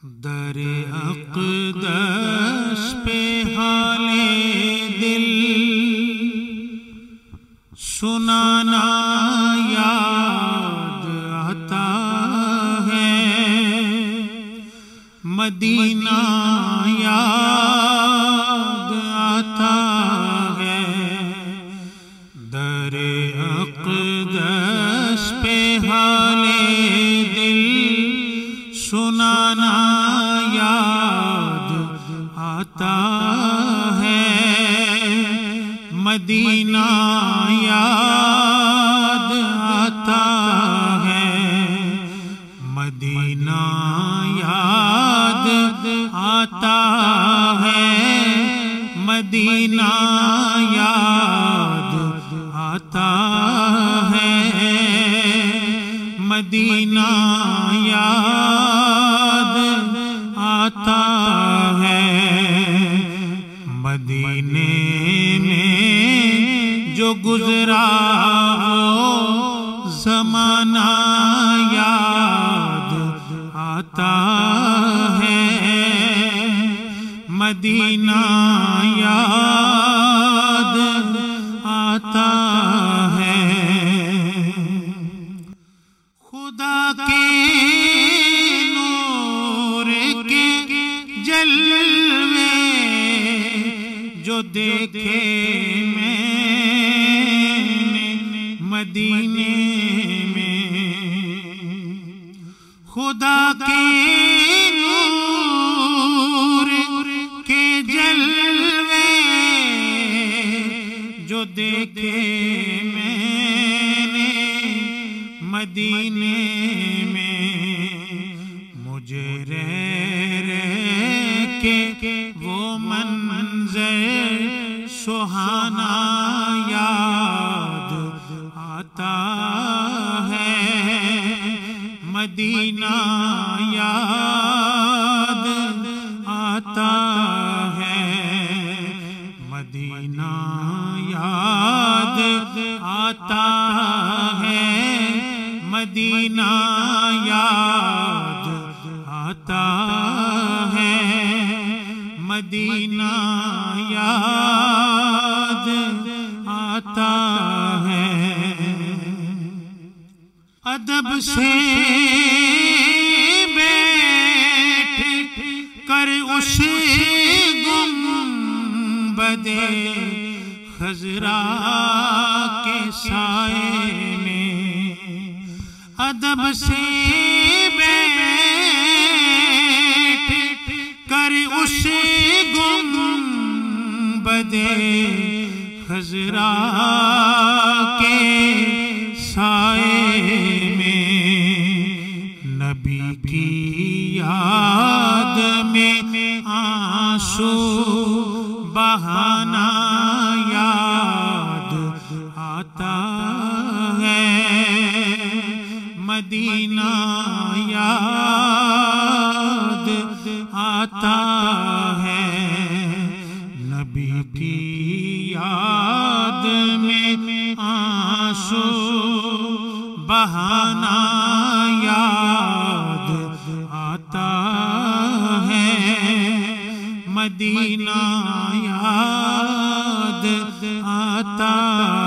در اقدس پہ حال دل سنانا یاد آتا ہے، مدینہ یاد آتا ہے۔ در اقدس پہ حال دل سنانا یاد آتا ہے، مدینہ یاد آتا ہے، مدینہ یاد آتا ہے، مدینہ یاد آتا ہے، مدینہ یاد آتا ہے۔ مدینے میں جو گزرا وہ زمانہ یاد آتا ہے، مدینہ یاد آتا ہے۔ خدا کے نور کے جلوے جو دیکھے میں نے مدینے میں، خدا کے نور کے جلوے جو دیکھے میں نے مدینے میں، مجھے رہ کے وہ منظر سہانا یاد آتا ہے، مدینہ یاد آتا ہے، مدینہ یاد آتا ہے، مدینہ یاد آتا ہے، مدینہ یاد آتا ہے۔ ادب سے بیٹھ کر اس گنبد خضرا کے سائے میں، ادب سے بیٹھ کر اس گنبد خضرا کے سائے میں، نبی کی یاد میں آنسو بہانا یاد آتا ہے، مدینہ یاد آتا ہے، نبی کی یاد میں آنسو بہانا یاد آتا ہے، مدینہ یاد آتا